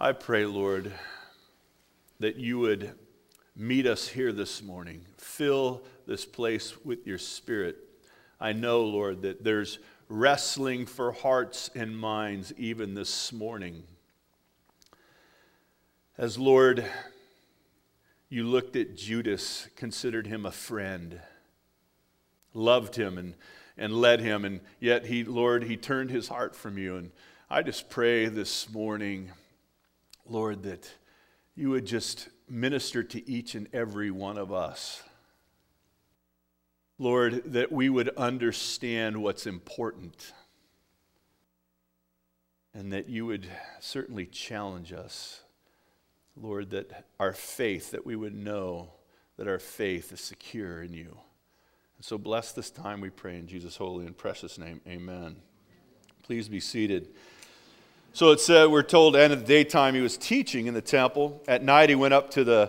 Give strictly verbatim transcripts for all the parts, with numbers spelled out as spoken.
I pray, Lord, that you would meet us here this morning. Fill this place with your Spirit. I know, Lord, that there's wrestling for hearts and minds even this morning. As, Lord, you looked at Judas, considered him a friend, loved him and, and led him, and yet, he, Lord, he turned his heart from you. And I just pray this morning, Lord, that you would just minister to each and every one of us. Lord, that we would understand what's important, and that you would certainly challenge us, Lord, that our faith, that we would know that our faith is secure in you. And so bless this time, we pray in Jesus' holy and precious name. Amen. Please be seated. So it said, we're told, at the end of the daytime he was teaching in the temple. At night he went up to the,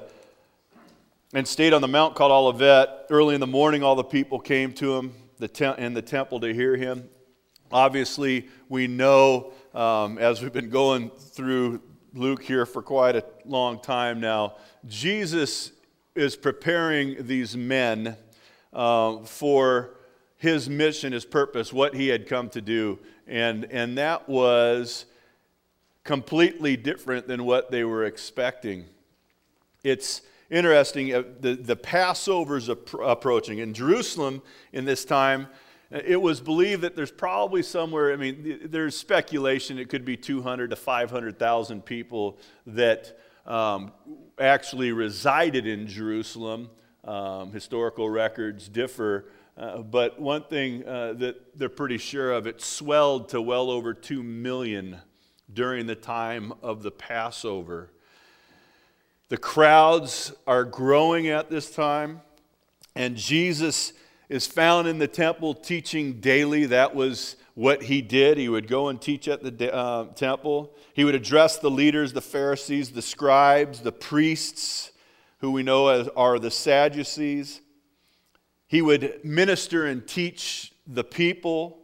and stayed on the mount called Olivet. Early in the morning all the people came to him the te- in the temple to hear him. Obviously we know, um, as we've been going through Luke here for quite a long time now, Jesus is preparing these men uh, for his mission, his purpose, what he had come to do. And, and that was completely different than what they were expecting. It's interesting, uh, the, the Passover's ap- approaching. In Jerusalem in this time, it was believed that there's probably somewhere, I mean, there's speculation, it could be two hundred to five hundred thousand people that um, actually resided in Jerusalem. Um, historical records differ, uh, but one thing uh, that they're pretty sure of, it swelled to well over two million during the time of the Passover. The crowds are growing at this time, and Jesus is found in the temple teaching daily. That was what he did. He would go and teach at the uh, temple. He would address the leaders, the Pharisees, the scribes, the priests, who we know as are the Sadducees. He would minister and teach the people.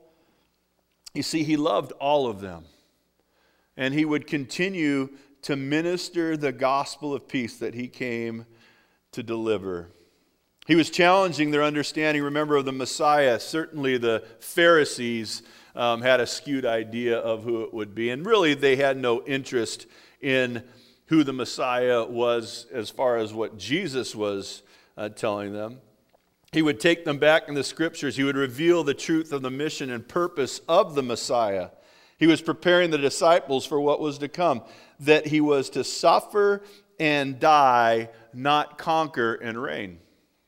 You see, he loved all of them. And he would continue to minister the gospel of peace that he came to deliver. He was challenging their understanding, remember, of the Messiah. Certainly the Pharisees um, had a skewed idea of who it would be. And really they had no interest in who the Messiah was as far as what Jesus was uh, telling them. He would take them back in the scriptures. He would reveal the truth of the mission and purpose of the Messiah. He was preparing the disciples for what was to come, that he was to suffer and die, not conquer and reign.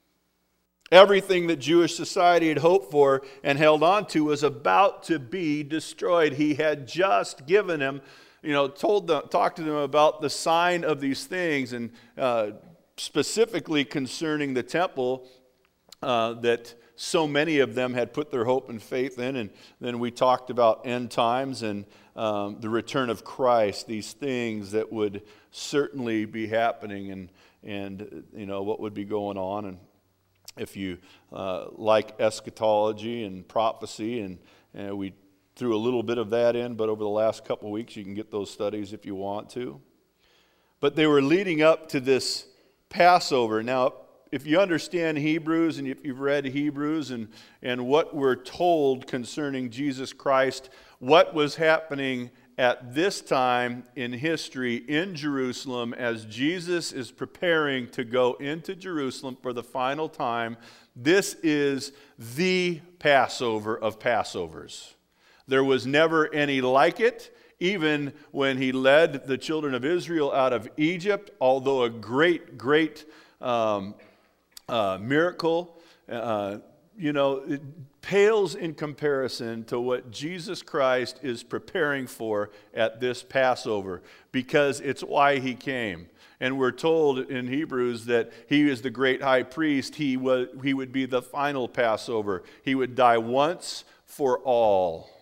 Everything that Jewish society had hoped for and held on to was about to be destroyed. He had just given them, you know, told them, talked to them about the sign of these things, and uh, specifically concerning the temple uh, that so many of them had put their hope and faith in. And then we talked about end times and um, the return of Christ, these things that would certainly be happening, and, and you know, what would be going on. And if you uh, like eschatology and prophecy, and, and we threw a little bit of that in, but over the last couple of weeks you can get those studies if you want to. But they were leading up to this Passover. Now, if you understand Hebrews, and if you've read Hebrews and, and what we're told concerning Jesus Christ, what was happening at this time in history in Jerusalem as Jesus is preparing to go into Jerusalem for the final time, this is the Passover of Passovers. There was never any like it, even when he led the children of Israel out of Egypt, although a great, great um, uh, miracle, uh, you know, it pales in comparison to what Jesus Christ is preparing for at this Passover, because it's why he came. And we're told in Hebrews that he is the great high priest. He, was, he would be the final Passover. He would die once for all.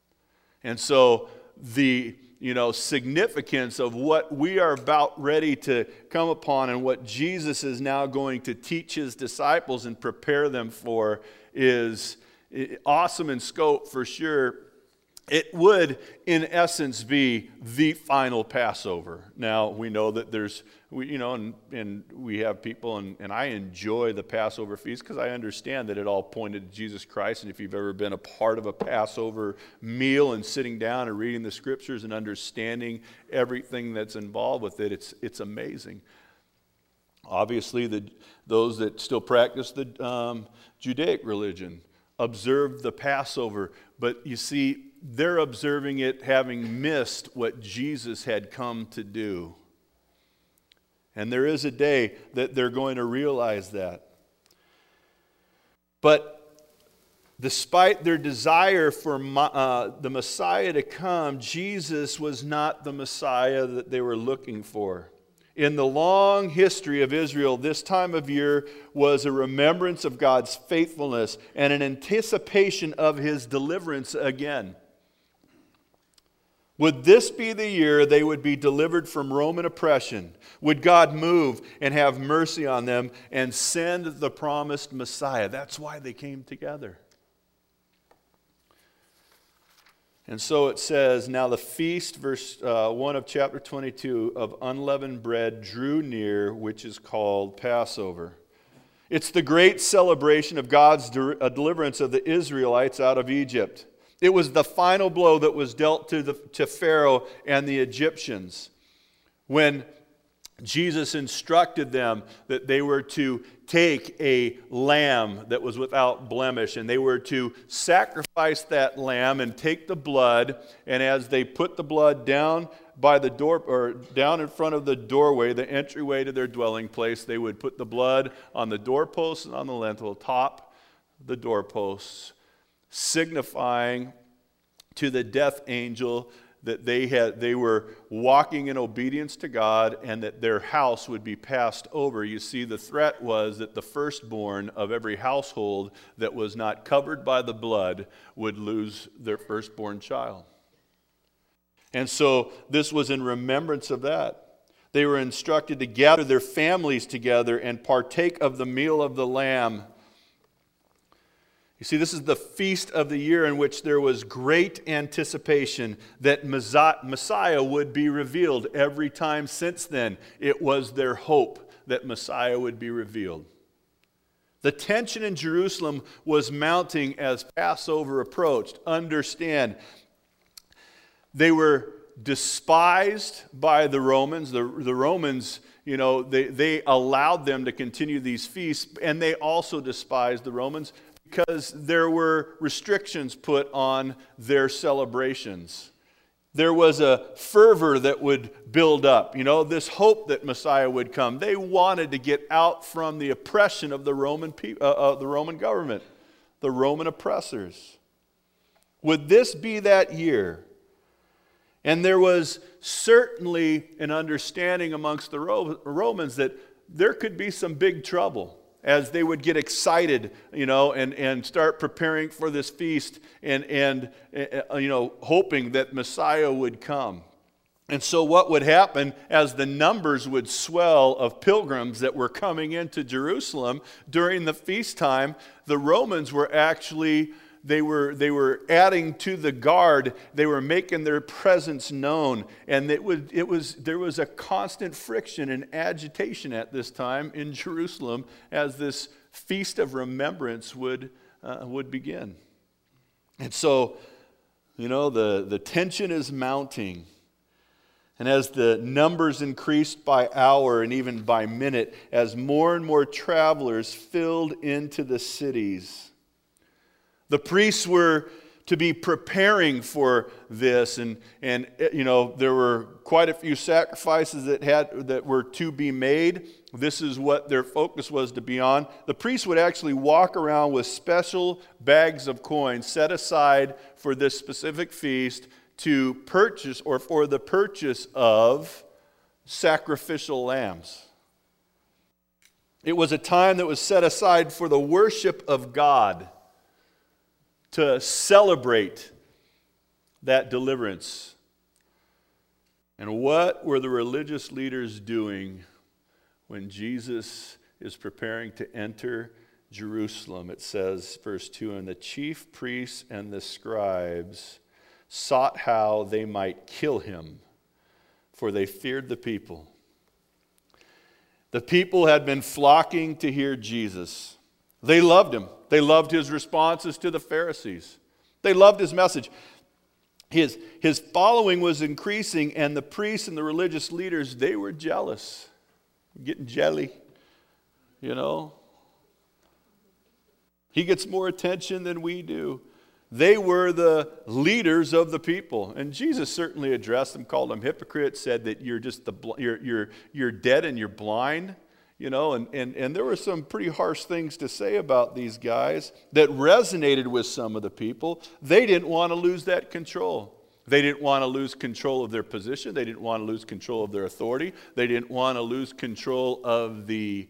And so the you know, significance of what we are about ready to come upon and what Jesus is now going to teach his disciples and prepare them for is awesome in scope for sure. it would, in essence, be the final Passover. Now, we know that there's, we, you know, and, and we have people, and, and I enjoy the Passover feast because I understand that it all pointed to Jesus Christ. And if you've ever been a part of a Passover meal and sitting down and reading the Scriptures and understanding everything that's involved with it, it's, it's amazing. Obviously, the, those that still practice the um, Judaic religion observe the Passover, but you see, they're observing it having missed what Jesus had come to do. And there is a day that they're going to realize that. But despite their desire for uh, the Messiah to come, Jesus was not the Messiah that they were looking for. In the long history of Israel, this time of year was a remembrance of God's faithfulness and an anticipation of His deliverance again. Would this be the year they would be delivered from Roman oppression? Would God move and have mercy on them and send the promised Messiah? That's why they came together. And so it says, now the feast, verse uh, one of chapter twenty-two, of unleavened bread drew near, which is called Passover. It's the great celebration of God's de- deliverance of the Israelites out of Egypt. It was the final blow that was dealt to, the, to Pharaoh and the Egyptians when Jesus instructed them that they were to take a lamb that was without blemish, and they were to sacrifice that lamb and take the blood, and as they put the blood down by the door, or down in front of the doorway, the entryway to their dwelling place, they would put the blood on the doorposts and on the lintel, top the doorposts, signifying to the death angel that they had they were walking in obedience to God and that their house would be passed over. You see, the threat was that the firstborn of every household that was not covered by the blood would lose their firstborn child. And so this was in remembrance of that. They were instructed to gather their families together and partake of the meal of the lamb. You see, this is the feast of the year in which there was great anticipation that Messiah would be revealed. Every time since then, it was their hope that Messiah would be revealed. The tension in Jerusalem was mounting as Passover approached. Understand, they were despised by the Romans. The, the Romans, you know, they, they allowed them to continue these feasts, and they also despised the Romans because there were restrictions put on their celebrations. There was a fervor that would build up, you know, this hope that Messiah would come. They wanted to get out from the oppression of the Roman pe- uh, uh, the Roman government, the Roman oppressors. Would this be that year? And there was certainly an understanding amongst the Ro- Romans that there could be some big trouble as they would get excited, you know, and, and start preparing for this feast and, and uh, you know, hoping that Messiah would come. And so what would happen as the numbers would swell of pilgrims that were coming into Jerusalem during the feast time, the Romans were actually, they were, they were adding to the guard. They were making their presence known. And it would, it was, there was a constant friction and agitation at this time in Jerusalem as this feast of remembrance would, uh, would begin. And so, you know, the, the tension is mounting. And as the numbers increased by hour and even by minute, as more and more travelers filled into the cities, the priests were to be preparing for this, and, and you know, there were quite a few sacrifices that had that were to be made. This is what their focus was to be on. The priests would actually walk around with special bags of coins set aside for this specific feast to purchase, or for the purchase of, sacrificial lambs. It was a time that was set aside for the worship of God, to celebrate that deliverance. And what were the religious leaders doing when Jesus is preparing to enter Jerusalem? It says, verse two, and the chief priests and the scribes sought how they might kill him, for they feared the people. The people had been flocking to hear Jesus. They loved him. They loved his responses to the Pharisees. They loved his message. His, his following was increasing, and the priests and the religious leaders, they were jealous. Getting jelly, you know. He gets more attention than we do. They were the leaders of the people. And Jesus certainly addressed them, called them hypocrites, said that you're just the you're you're you're dead and you're blind, you know, and, and, and there were some pretty harsh things to say about these guys that resonated with some of the people. They didn't want to lose that control. They didn't want to lose control of their position. They didn't want to lose control of their authority. They didn't want to lose control of the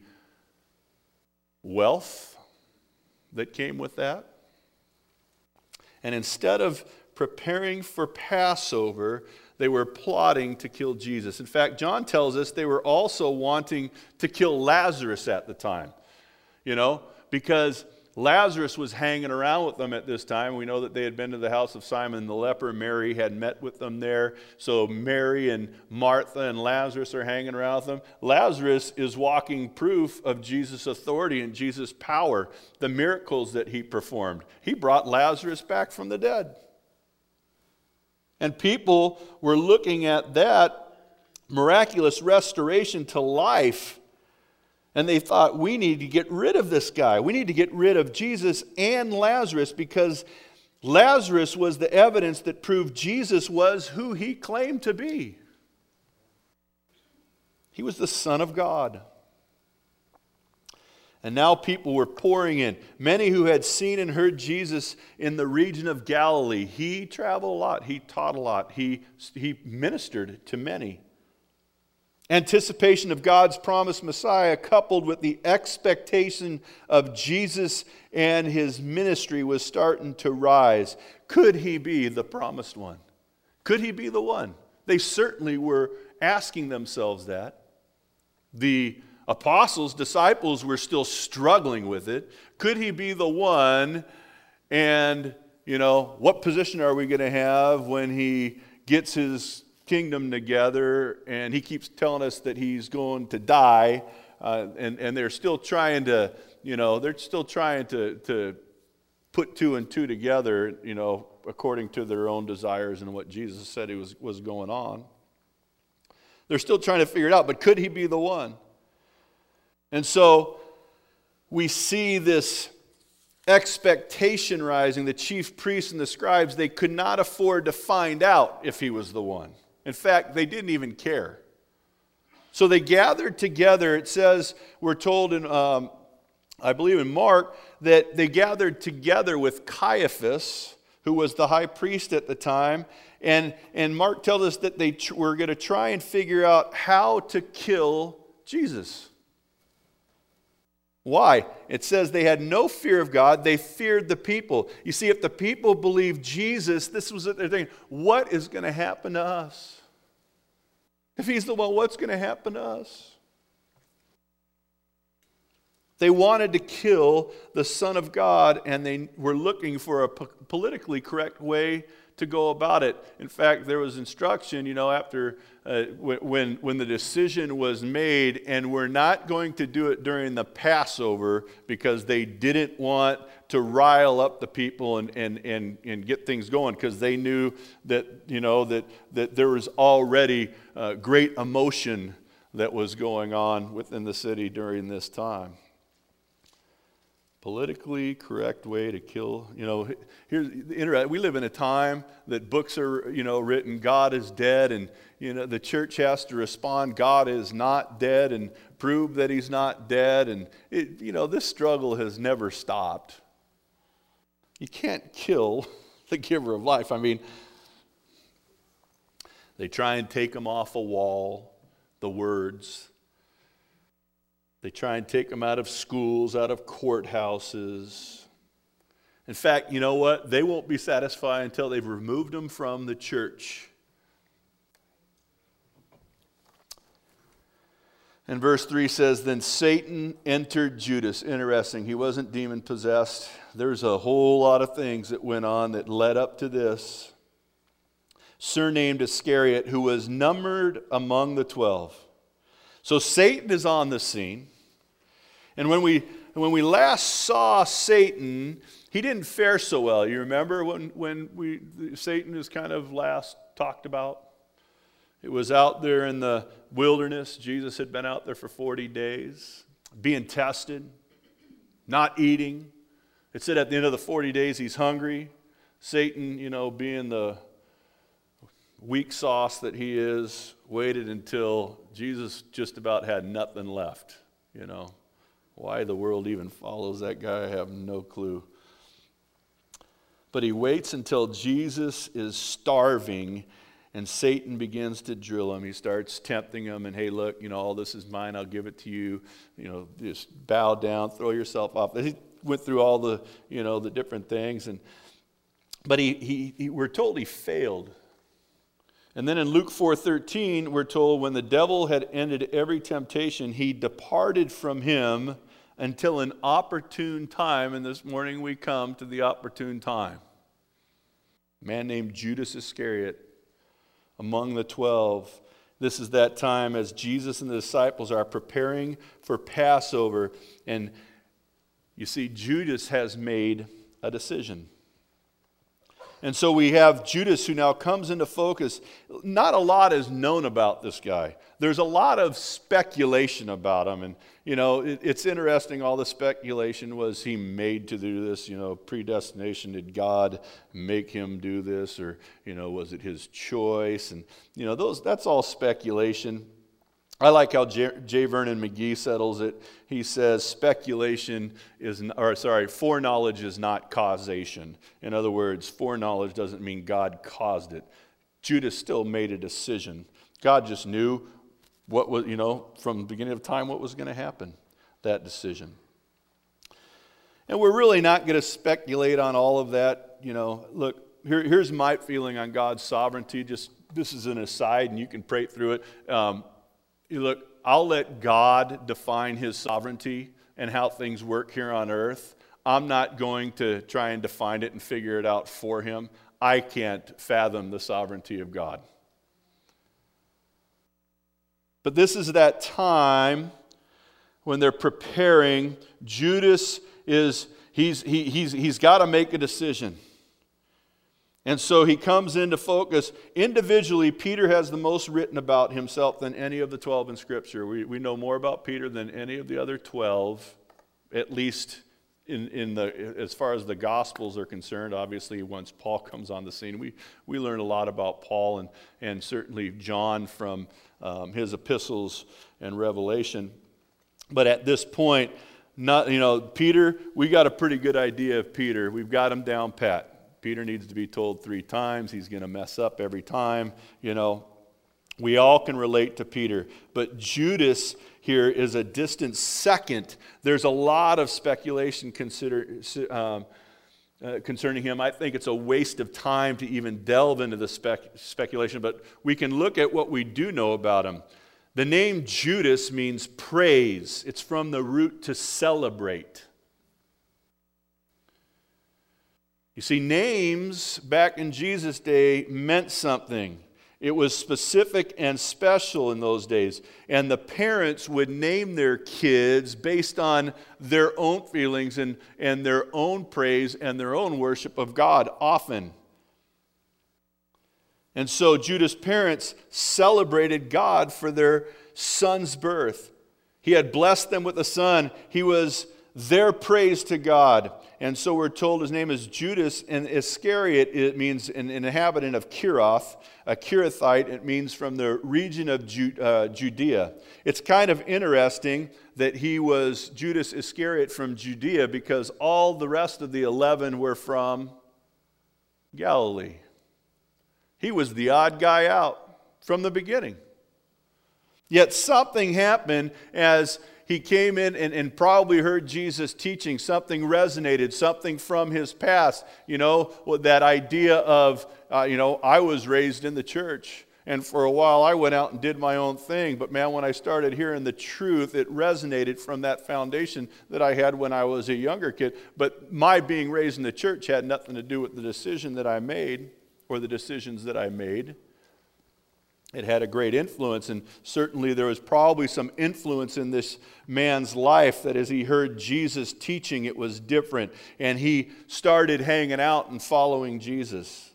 wealth that came with that. And instead of preparing for Passover, they were plotting to kill Jesus. In fact, John tells us they were also wanting to kill Lazarus at the time, you know, because Lazarus was hanging around with them at this time. We know that they had been to the house of Simon the leper. Mary had met with them there. So Mary and Martha and Lazarus are hanging around with them. Lazarus is walking proof of Jesus' authority and Jesus' power, the miracles that he performed. He brought Lazarus back from the dead. And people were looking at that miraculous restoration to life, and they thought, we need to get rid of this guy. We need to get rid of Jesus and Lazarus, because Lazarus was the evidence that proved Jesus was who he claimed to be. He was the Son of God. And now people were pouring in. Many who had seen and heard Jesus in the region of Galilee. He traveled a lot. He taught a lot. He, he ministered to many. Anticipation of God's promised Messiah, coupled with the expectation of Jesus and his ministry, was starting to rise. Could he be the promised one? Could he be the one? They certainly were asking themselves that. The apostles, disciples, were still struggling with it. Could he be the one? And, you know, what position are we going to have when he gets his kingdom together? And he keeps telling us that he's going to die. Uh, and, and they're still trying to, you know, they're still trying to, to put two and two together, you know, according to their own desires and what Jesus said he was, was going on. They're still trying to figure it out, but could he be the one? And so we see this expectation rising. The chief priests and the scribes, they could not afford to find out if he was the one. In fact, they didn't even care. So they gathered together. It says, we're told in, um, I believe in Mark, that they gathered together with Caiaphas, who was the high priest at the time. And, and Mark tells us that they tr- were going to try and figure out how to kill Jesus. Why? It says they had no fear of God. They feared the people. You see, if the people believed Jesus, this was what they're thinking. What is going to happen to us? If he's the one, what's going to happen to us? They wanted to kill the Son of God, and they were looking for a po- politically correct way to go about it. In fact, there was instruction, you know, after uh, when when the decision was made, and we're not going to do it during the Passover because they didn't want to rile up the people and and and, and get things going, because they knew that, you know, that that there was already uh, great emotion that was going on within the city during this time. Politically correct way to kill, you know, here's the internet. We live in a time that books are, you know, written, God is dead, and, you know, the church has to respond, God is not dead, and prove that he's not dead. And, it, you know, this struggle has never stopped. You can't kill the giver of life. I mean, they try and take him off a wall, the words. They try and take them out of schools, out of courthouses. In fact, you know what? They won't be satisfied until they've removed them from the church. And verse three says, then Satan entered Judas. Interesting. He wasn't demon-possessed. There's a whole lot of things that went on that led up to this. surnamed Iscariot, who was numbered among the twelve. So Satan is on the scene. And when we when we last saw Satan, he didn't fare so well. You remember when, when we Satan was kind of last talked about? It was out there in the wilderness. Jesus had been out there for forty days, being tested, not eating. It said at the end of the forty days he's hungry. Satan, you know, being the weak sauce that he is, waited until Jesus just about had nothing left, you know. Why the world even follows that guy, I have no clue. But he waits until Jesus is starving and Satan begins to drill him. He starts tempting him and, hey, look, you know, all this is mine. I'll give it to you. You know, just bow down, throw yourself off. He went through all the, you know, the different things. And but he, he, he we're told he failed. And then in Luke four thirteen, we're told when the devil had ended every temptation, he departed from him until an opportune time. And this morning we come to the opportune time. A man named Judas Iscariot, among the twelve. This is that time as Jesus and the disciples are preparing for Passover. And you see, Judas has made a decision. And so we have Judas who now comes into focus. Not a lot is known about this guy. There's a lot of speculation about him. And, you know, it, it's interesting, all the speculation. Was he made to do this? You know, predestination. Did God make him do this? Or, you know, was it his choice? And, you know, those that's all speculation. I like how J. J. Vernon McGee settles it. He says speculation is, or sorry, foreknowledge is not causation. In other words, foreknowledge doesn't mean God caused it. Judas still made a decision. God just knew what was, you know, from the beginning of time what was going to happen, that decision. And we're really not going to speculate on all of that. You know, look, here, here's my feeling on God's sovereignty. Just this is an aside, and you can pray through it. Um, You look, I'll let God define his sovereignty and how things work here on earth. I'm not going to try and define it and figure it out for him. I can't fathom the sovereignty of God. But this is that time when they're preparing. Judas is, he's, he, he's, he's got to make a decision. And so he comes into focus. Individually, Peter has the most written about himself than any of the twelve in Scripture. We, we know more about Peter than any of the other twelve, at least in, in the as far as the Gospels are concerned. Obviously, once Paul comes on the scene, we, we learn a lot about Paul and, and certainly John from um, his epistles and Revelation. But at this point, not you know, Peter, we got a pretty good idea of Peter. We've got him down pat. Peter needs to be told three times. He's going to mess up every time. You know, we all can relate to Peter. But Judas here is a distant second. There's a lot of speculation consider, um, uh, concerning him. I think it's a waste of time to even delve into the spec- speculation. But we can look at what we do know about him. The name Judas means praise. It's from the root to celebrate. You see, names back in Jesus' day meant something. It was specific and special in those days. And the parents would name their kids based on their own feelings and, and their own praise and their own worship of God often. And so Judas' parents celebrated God for their son's birth. He had blessed them with a son. He was their praise to God. And so we're told his name is Judas, and Iscariot, it means an inhabitant of Kiroth, a Kirathite. It means from the region of Ju- uh, Judea. It's kind of interesting that he was Judas Iscariot from Judea because all the rest of the eleven were from Galilee. He was the odd guy out from the beginning. Yet something happened as he came in and, and probably heard Jesus teaching. Something resonated, something from his past. You know, that idea of, uh, you know, I was raised in the church. And for a while I went out and did my own thing. But man, when I started hearing the truth, it resonated from that foundation that I had when I was a younger kid. But my being raised in the church had nothing to do with the decision that I made or the decisions that I made. It had a great influence, and certainly there was probably some influence in this man's life that as he heard Jesus teaching, it was different, and he started hanging out and following Jesus.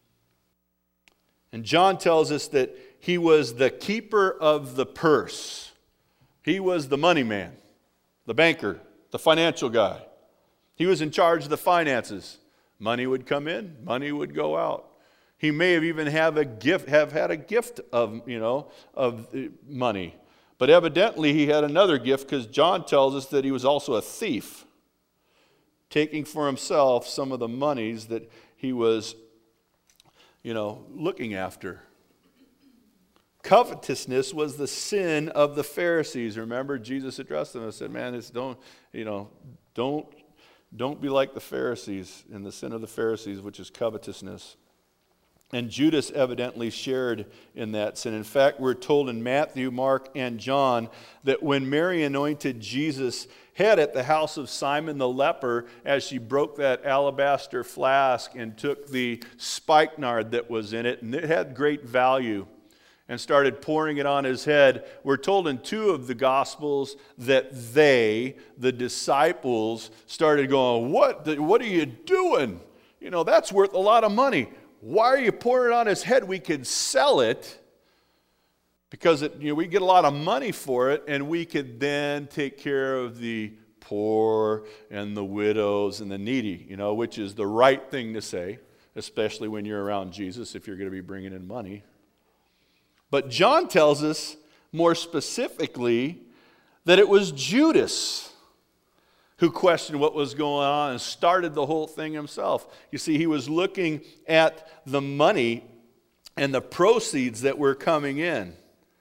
And John tells us that he was the keeper of the purse. He was the money man, the banker, the financial guy. He was in charge of the finances. Money would come in, money would go out. He may have even have a gift, have had a gift of, you know, of money. But evidently he had another gift, because John tells us that he was also a thief, taking for himself some of the monies that he was, you know, looking after. Covetousness was the sin of the Pharisees. Remember, Jesus addressed them and said, man, it's don't, you know, don't, don't be like the Pharisees in the sin of the Pharisees, which is covetousness. And Judas evidently shared in that sin. In fact, we're told in Matthew, Mark, and John that when Mary anointed Jesus' head at the house of Simon the leper, as she broke that alabaster flask and took the spikenard that was in it, and it had great value, and started pouring it on his head, we're told in two of the Gospels that they, the disciples, started going, what, what are you doing? You know, that's worth a lot of money. Why are you pouring it on his head? We could sell it because it, you know, we get a lot of money for it, and we could then take care of the poor and the widows and the needy, you know, which is the right thing to say, especially when you're around Jesus, if you're going to be bringing in money. But John tells us more specifically that it was Judas who questioned what was going on and started the whole thing himself. You see, he was looking at the money and the proceeds that were coming in.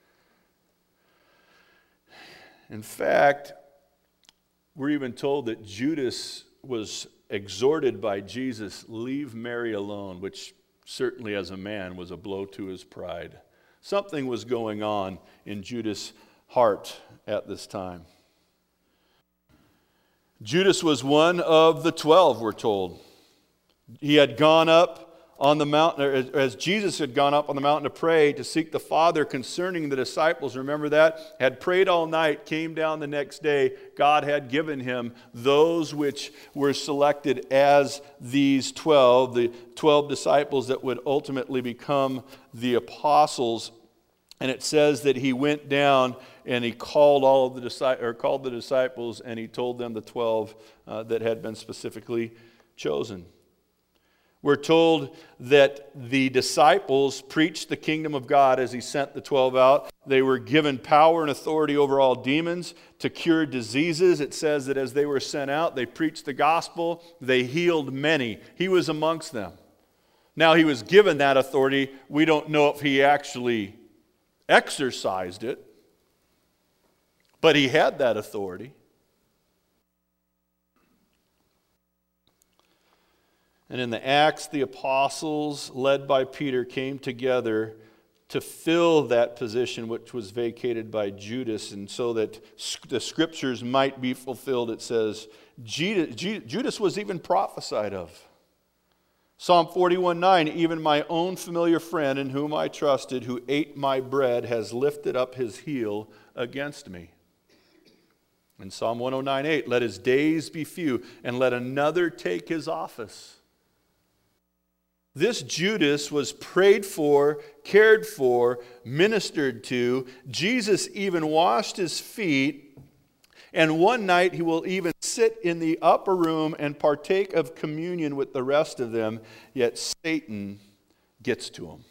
In fact, we're even told that Judas was exhorted by Jesus, leave Mary alone, which certainly as a man was a blow to his pride. Something was going on in Judas' heart at this time. Judas was one of the twelve, we're told. He had gone up on the mountain, or as Jesus had gone up on the mountain to pray to seek the Father concerning the disciples. Remember that? Had prayed all night, came down the next day. God had given him those which were selected as these twelve, the twelve disciples that would ultimately become the apostles. And it says that he went down and he called all of the disciples, or called the disciples, and he told them the twelve uh, that had been specifically chosen. We're told that the disciples preached the kingdom of God as he sent the twelve out. They were given power and authority over all demons to cure diseases. It says that as they were sent out, they preached the gospel. They healed many. He was amongst them. Now, he was given that authority. We don't know if he actually exercised it, but he had that authority. And in the Acts, the apostles, led by Peter, came together to fill that position which was vacated by Judas. And so that the scriptures might be fulfilled, it says, Judas was even prophesied of. Psalm forty-one nine, even my own familiar friend in whom I trusted, who ate my bread, has lifted up his heel against me. In Psalm one oh nine eight, let his days be few, and let another take his office. This Judas was prayed for, cared for, ministered to. Jesus even washed his feet. And one night he will even sit in the upper room and partake of communion with the rest of them. Yet Satan gets to him.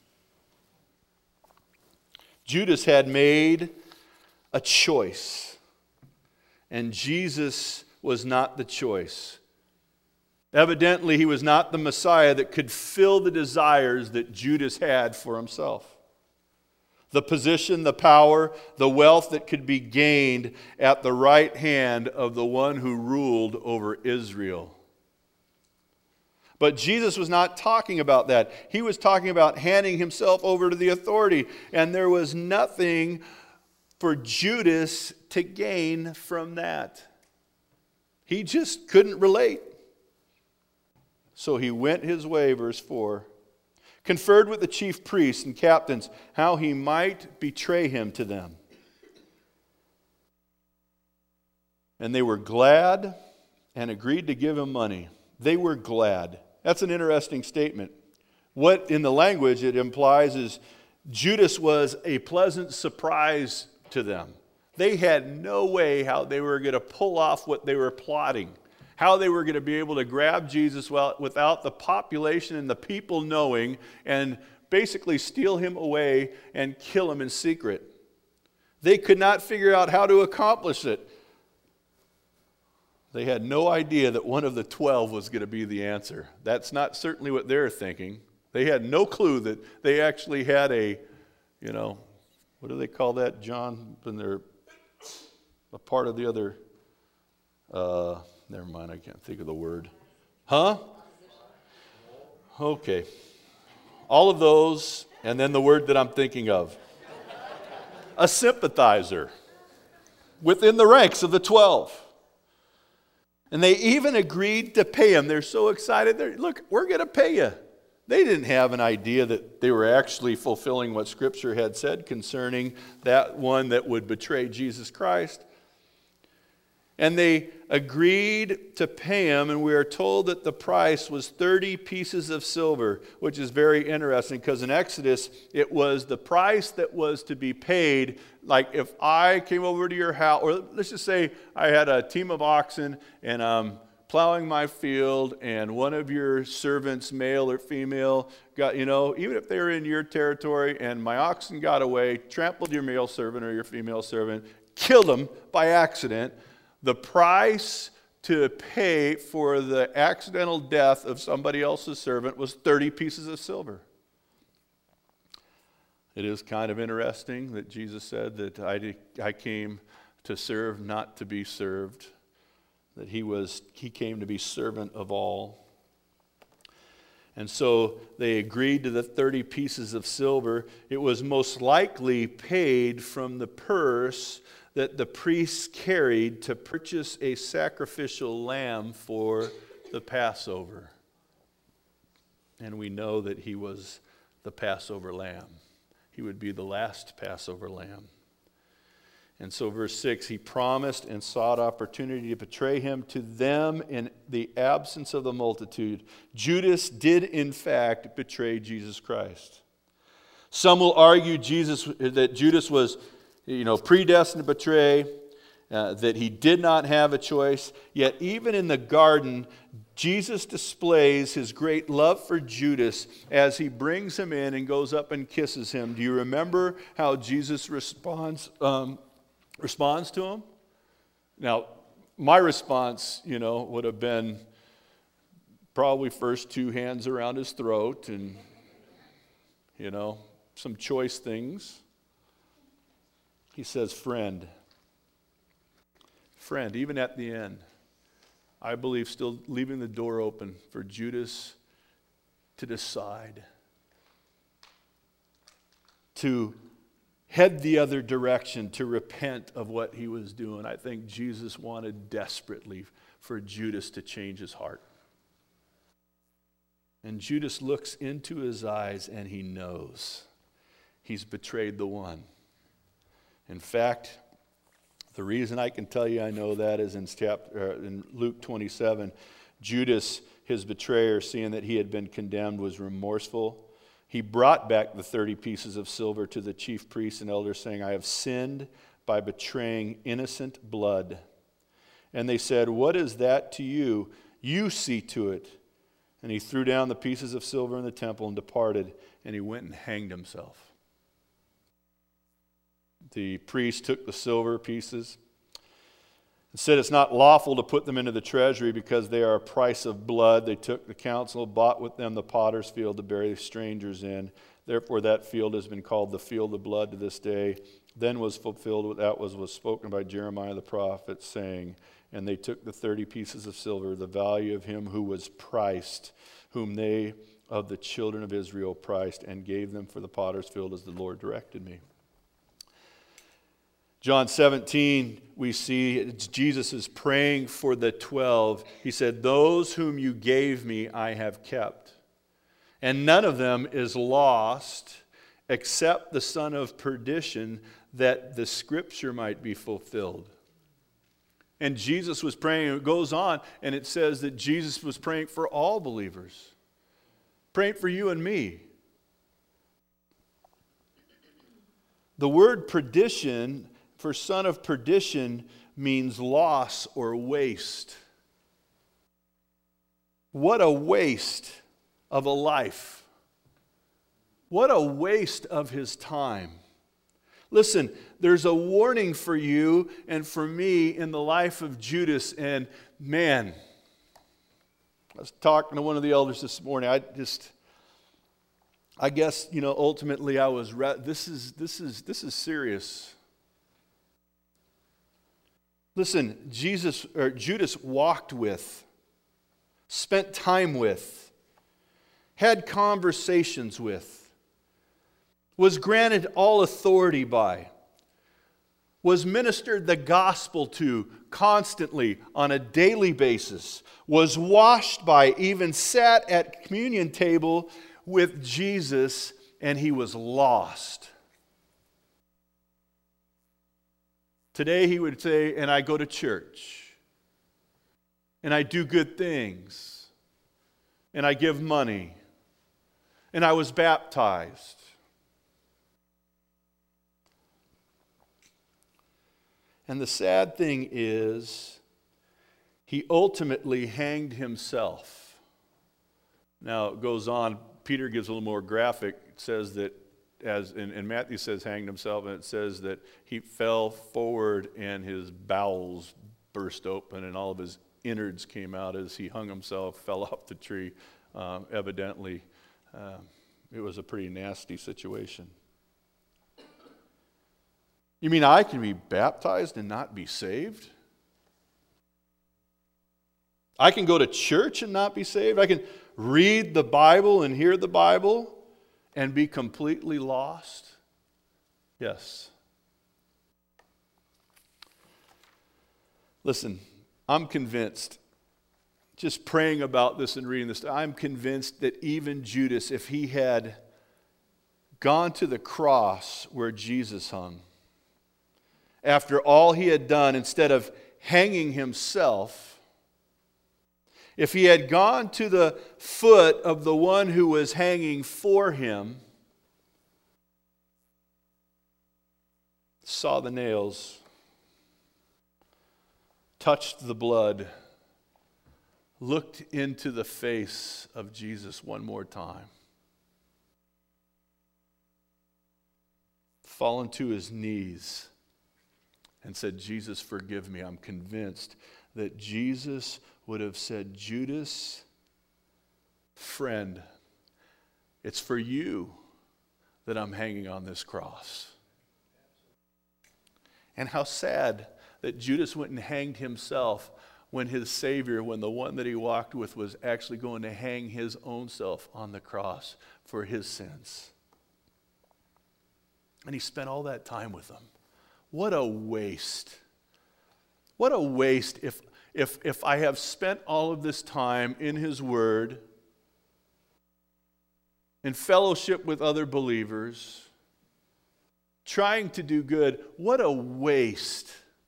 Judas had made a choice. And Jesus was not the choice. Evidently, he was not the Messiah that could fill the desires that Judas had for himself. The position, the power, the wealth that could be gained at the right hand of the one who ruled over Israel. But Jesus was not talking about that. He was talking about handing himself over to the authority. And there was nothing for Judas to gain from that. He just couldn't relate. So he went his way, verse four, conferred with the chief priests and captains how he might betray him to them. And they were glad and agreed to give him money. They were glad. That's an interesting statement. What in the language it implies is Judas was a pleasant surprise to them. They had no way how they were going to pull off what they were plotting, how they were going to be able to grab Jesus without the population and the people knowing and basically steal him away and kill him in secret. They could not figure out how to accomplish it. They had no idea that one of the twelve was going to be the answer. That's not certainly what they're thinking. They had no clue that they actually had a, you know, what do they call that, John? When they're a part of the other, uh, never mind, I can't think of the word. Huh? Okay. All of those, and then the word that I'm thinking of. A sympathizer within the ranks of the twelve. And they even agreed to pay him. They're so excited. They're, look, we're going to pay you. They didn't have an idea that they were actually fulfilling what Scripture had said concerning that one that would betray Jesus Christ. And they agreed to pay him, and we are told that the price was thirty pieces of silver, which is very interesting because in Exodus, it was the price that was to be paid. Like if I came over to your house, or let's just say I had a team of oxen and I'm plowing my field, and one of your servants, male or female, got, you know, even if they were in your territory and my oxen got away, trampled your male servant or your female servant, killed them by accident, the price to pay for the accidental death of somebody else's servant was thirty pieces of silver. It is kind of interesting that Jesus said that I, I came to serve, not to be served, that he was he came to be servant of all. And so they agreed to the thirty pieces of silver. It was most likely paid from the purse that the priests carried to purchase a sacrificial lamb for the Passover. And we know that he was the Passover lamb. He would be the last Passover lamb. And so verse six, he promised and sought opportunity to betray him to them in the absence of the multitude. Judas did in fact betray Jesus Christ. Some will argue Jesus that Judas was, you know, predestined to betray, uh, that he did not have a choice. Yet even in the garden, Jesus displays his great love for Judas as he brings him in and goes up and kisses him. Do you remember how Jesus responds um, responds to him? Now, my response, you know, would have been probably first two hands around his throat and, you know, some choice things. He says, friend. Friend, even at the end. I believe still leaving the door open for Judas to decide, to head the other direction, to repent of what he was doing. I think Jesus wanted desperately for Judas to change his heart. And Judas looks into his eyes and he knows he's betrayed the one. In fact, the reason I can tell you I know that is in, chapter, uh, in Luke twenty-seven. Judas, his betrayer, seeing that he had been condemned, was remorseful. He brought back the thirty pieces of silver to the chief priests and elders, saying, I have sinned by betraying innocent blood. And they said, what is that to you? You see to it. And he threw down the pieces of silver in the temple and departed, and he went and hanged himself. The priest took the silver pieces and said it's not lawful to put them into the treasury because they are a price of blood. They took the counsel, bought with them the potter's field to bury strangers in. Therefore that field has been called the field of blood to this day. Then was fulfilled what that was, was spoken by Jeremiah the prophet, saying, and they took the thirty pieces of silver, the value of him who was priced, whom they of the children of Israel priced, and gave them for the potter's field as the Lord directed me. John seventeen, we see it's Jesus is praying for the twelve. He said, those whom you gave me, I have kept. and none of them is lost except the son of perdition, that the scripture might be fulfilled. And Jesus was praying, it goes on, and it says that Jesus was praying for all believers, praying for you and me. The word perdition, for son of perdition, means loss or waste. What a waste of a life. What a waste of his time. Listen, there's a warning for you and for me in the life of Judas. And man, I was talking to one of the elders this morning. I just, I guess, you know, ultimately I was, re- this is, this is, this is serious. Listen, Jesus, or Judas walked with, spent time with, had conversations with, was granted all authority by, was ministered the gospel to constantly on a daily basis, was washed by, even sat at communion table with Jesus, and he was lost. Today he would say, and I go to church, and I do good things, and I give money, and I was baptized. And the sad thing is, he ultimately hanged himself. Now it goes on, Peter gives a little more graphic. It says that, as and, and Matthew says hanged himself, and it says that he fell forward and his bowels burst open and all of his innards came out as he hung himself, fell off the tree. Um, evidently, uh, it was a pretty nasty situation. You mean I can be baptized and not be saved? I can go to church and not be saved? I can read the Bible and hear the Bible and be completely lost? Yes. Listen, I'm convinced, just praying about this and reading this, I'm convinced that even Judas, if he had gone to the cross where Jesus hung, after all he had done, instead of hanging himself, if he had gone to the foot of the one who was hanging for him, saw the nails, touched the blood, looked into the face of Jesus one more time, fallen to his knees, and said, Jesus, forgive me. I'm convinced that Jesus would have said, Judas, friend, it's for you that I'm hanging on this cross. And how sad that Judas went and hanged himself when his Savior, when the one that he walked with was actually going to hang his own self on the cross for his sins. And he spent all that time with them. What a waste. What a waste if, if, if I have spent all of this time in his word, in fellowship with other believers, trying to do good. What a waste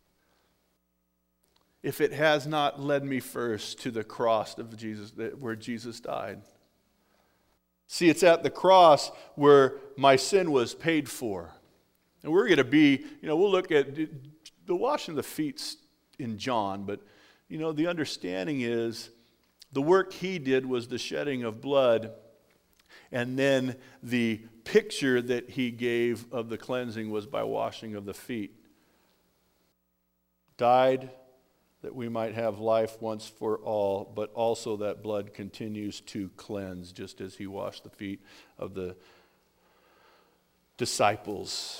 if it has not led me first to the cross of Jesus, where Jesus died. See, it's at the cross where my sin was paid for. And we're going to be, you know, we'll look at the washing of the feet in John, but, you know, the understanding is the work he did was the shedding of blood, and then the picture that he gave of the cleansing was by washing of the feet. Died that we might have life once for all, but also that blood continues to cleanse, just as he washed the feet of the disciples.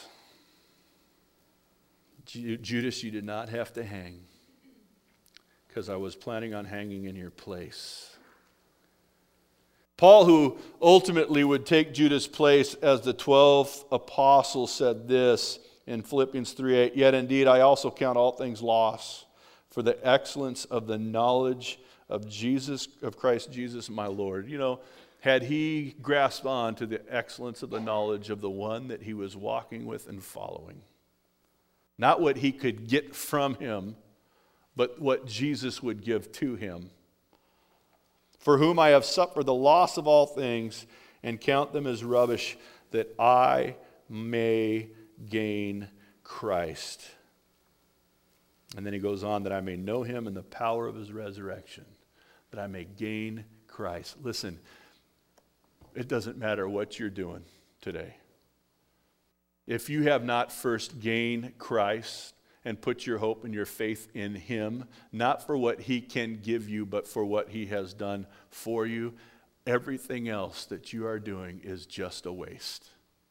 Judas, you did not have to hang, because I was planning on hanging in your place. Paul, who ultimately would take Judas' place as the twelfth apostle, said this in Philippians three eight, yet indeed I also count all things loss for the excellence of the knowledge of Jesus, of Christ Jesus my Lord. You know, had he grasped on to the excellence of the knowledge of the one that he was walking with and following. Not what he could get from him, but what Jesus would give to him. For whom I have suffered the loss of all things, and count them as rubbish, that I may gain Christ. And then he goes on, that I may know him in the power of his resurrection, that I may gain Christ. Listen, it doesn't matter what you're doing today. If you have not first gained Christ and put your hope and your faith in him, not for what he can give you, but for what he has done for you, everything else that you are doing is just a waste.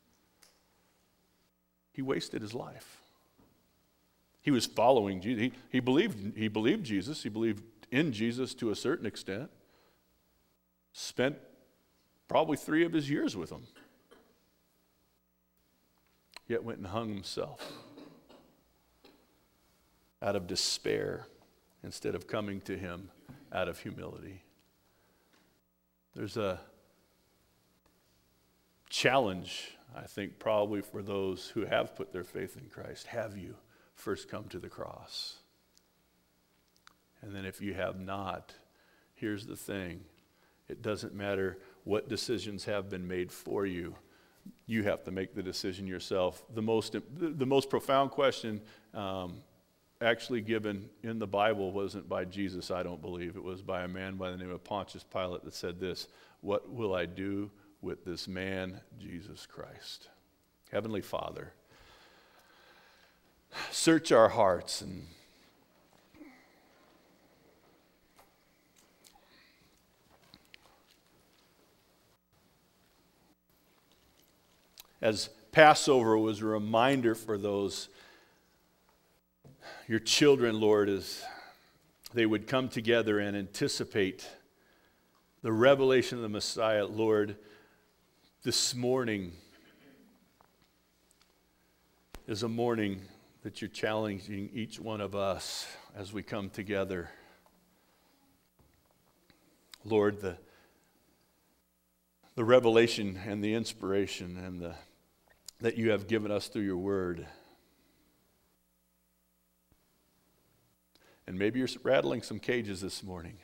He wasted his life. He was following Jesus. He, he believed, he believed Jesus. He believed in Jesus to a certain extent. Spent probably three of his years with him. Yet went and hung himself out of despair instead of coming to him out of humility. There's a challenge, I think, probably for those who have put their faith in Christ. Have you first come to the cross? And then if you have not, here's the thing. It doesn't matter what decisions have been made for you. You have to make the decision yourself. The most, the, the most profound question um, actually given in the Bible wasn't by Jesus, I don't believe. It was by a man by the name of Pontius Pilate that said this: what will I do with this man, Jesus Christ? Heavenly Father, search our hearts and as Passover was a reminder for those, your children, Lord, as they would come together and anticipate the revelation of the Messiah, Lord, this morning is a morning that you're challenging each one of us as we come together. Lord, the, the revelation and the inspiration and the that you have given us through your word. And maybe you're rattling some cages this morning.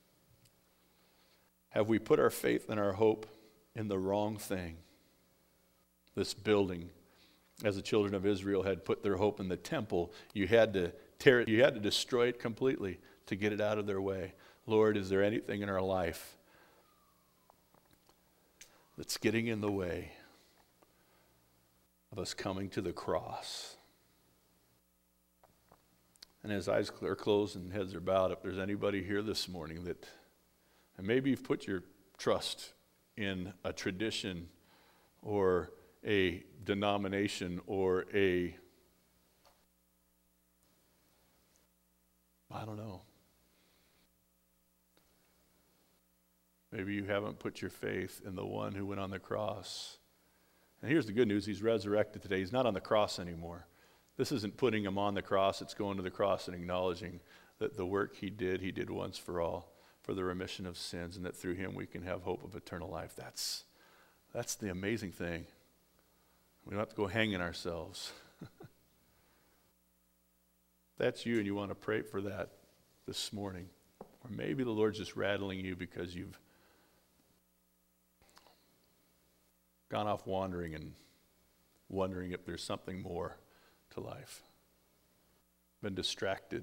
Have we put our faith and our hope in the wrong thing? This building, as the children of Israel had put their hope in the temple, you had to tear it, you had to destroy it completely to get it out of their way. Lord, is there anything in our life that's getting in the way of us coming to the cross? And as eyes are closed and heads are bowed, if there's anybody here this morning that, and maybe you've put your trust in a tradition or a denomination or a, I don't know. Maybe you haven't put your faith in the one who went on the cross. And here's the good news, he's resurrected today. He's not on the cross anymore. This isn't putting him on the cross, it's going to the cross and acknowledging that the work he did, he did once for all, for the remission of sins, and that through him we can have hope of eternal life. That's, that's the amazing thing. We don't have to go hanging ourselves. That's you and you want to pray for that this morning. Or maybe the Lord's just rattling you because you've gone off wandering and wondering if there's something more to life. Been distracted.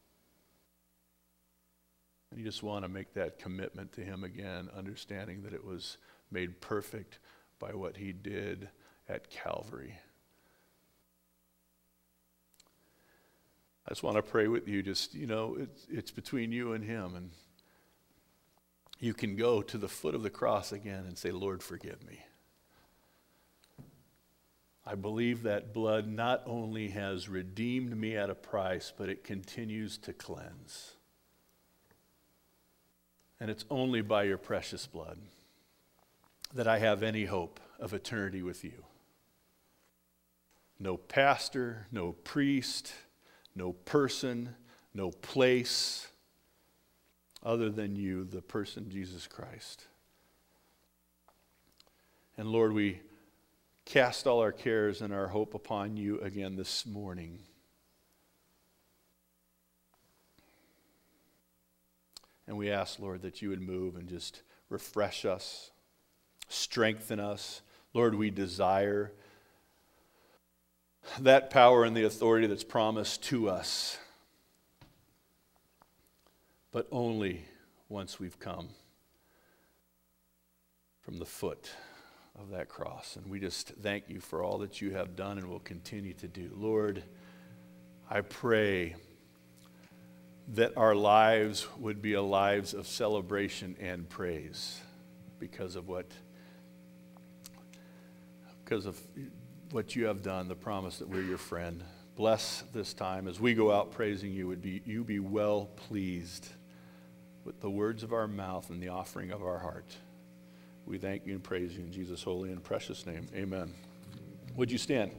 And you just want to make that commitment to him again, understanding that it was made perfect by what he did at Calvary. I just want to pray with you. Just, you know, it's, it's between you and him. And you can go to the foot of the cross again and say, Lord, forgive me. I believe that blood not only has redeemed me at a price, but it continues to cleanse. And it's only by your precious blood that I have any hope of eternity with you. No pastor, no priest, no person, no place other than you, the person Jesus Christ. And Lord, we cast all our cares and our hope upon you again this morning. And we ask, Lord, that you would move and just refresh us, strengthen us. Lord, we desire that power and the authority that's promised to us, but only once we've come from the foot of that cross. And we just thank you for all that you have done and will continue to do. Lord, I pray that our lives would be a lives of celebration and praise because of what because of what you have done, the promise that we're your friend. Bless this time as we go out praising you. Would be you be well pleased with the words of our mouth and the offering of our heart. We thank you and praise you in Jesus' holy and precious name. Amen. Would you stand?